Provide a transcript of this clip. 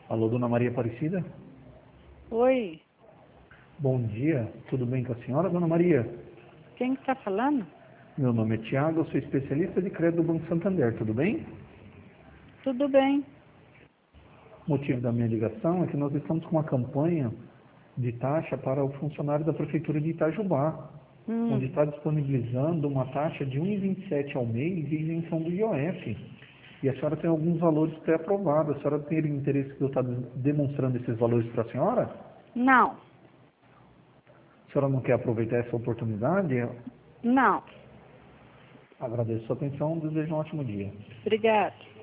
Alô, Dona Maria Aparecida? Oi, Bom dia, tudo bem com a senhora, Dona Maria? quem está falando? Meu nome é Tiago, eu sou especialista de crédito do Banco Santander, tudo bem? Tudo bem. O motivo da minha ligação é que nós estamos com uma campanha de taxa para o funcionário da Prefeitura de Itajubá, onde está disponibilizando uma taxa de 1,27 ao mês e isenção do IOF. E a senhora tem alguns valores pré-aprovados. A senhora tem interesse que eu estou demonstrando esses valores para a senhora? Não, A senhora não quer aproveitar essa oportunidade? não. Agradeço a sua atenção, desejo um ótimo dia. Obrigada.